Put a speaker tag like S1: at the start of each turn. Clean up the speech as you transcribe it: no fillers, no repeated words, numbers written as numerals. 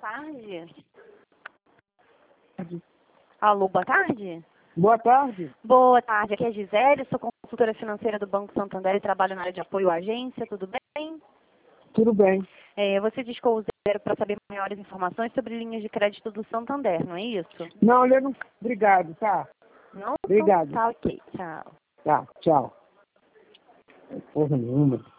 S1: tarde. Alô, boa tarde?
S2: Boa tarde.
S1: Boa tarde, aqui é a Gisele, sou consultora financeira do Banco Santander e trabalho na área de apoio à agência, tudo bem?
S2: Tudo bem.
S1: Você discou o zero para saber maiores informações sobre linhas de crédito do Santander, não é isso?
S2: Não, eu não... Obrigado, tá?
S1: Não?
S2: Obrigado.
S1: Então, tá ok, tchau.
S2: Tá, tchau. Porra nenhuma.